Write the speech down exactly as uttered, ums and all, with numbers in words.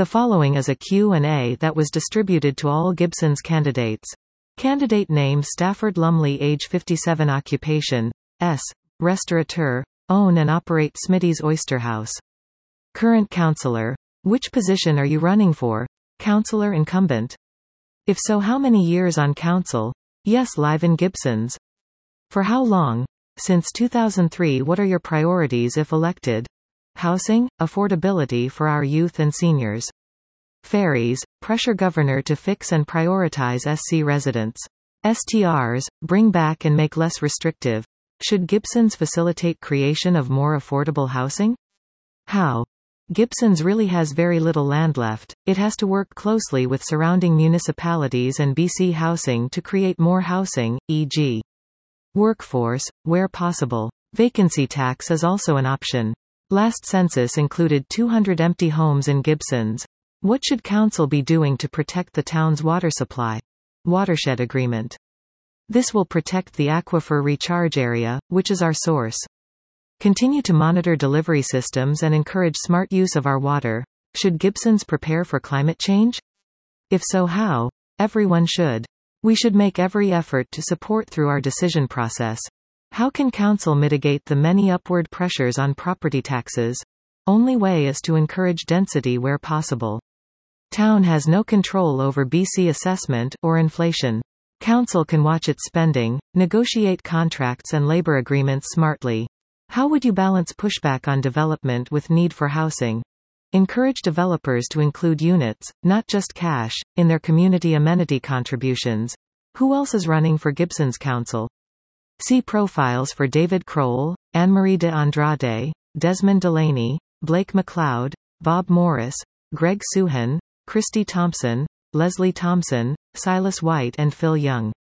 The following is a Q and A that was distributed to all Gibsons candidates. Candidate name Stafford Lumley, age fifty-seven, occupation S. Restaurateur, own and operate Smitty's Oyster House. Current councillor. Which position are you running for? Councillor incumbent. If so, how many years on council? Yes, live in Gibsons. For how long? Since two thousand three. What are your priorities if elected? Housing, affordability for our youth and seniors. Ferries, pressure governor to fix and prioritize S C residents. S T Rs, bring back and make less restrictive. Should Gibsons facilitate creation of more affordable housing? How? Gibsons really has very little land left. It has to work closely with surrounding municipalities and B C Housing to create more housing, for example workforce, where possible. Vacancy tax is also an option. Last census included two hundred empty homes in Gibsons. What should council be doing to protect the town's water supply? Watershed agreement. This will protect the aquifer recharge area, which is our source. Continue to monitor delivery systems and encourage smart use of our water. Should Gibsons prepare for climate change? If so, how? Everyone should. We should make every effort to support through our decision process. How can council mitigate the many upward pressures on property taxes? Only way is to encourage density where possible. Town has no control over B C assessment or inflation. Council can watch its spending, negotiate contracts and labor agreements smartly. How would you balance pushback on development with need for housing? Encourage developers to include units, not just cash, in their community amenity contributions. Who else is running for Gibsons Council? See profiles for David Crowell, Anne-Marie de Andrade, Desmond Delaney, Blake McLeod, Bob Morris, Greg Suhan, Christy Thompson, Leslie Thompson, Silas White and Phil Young.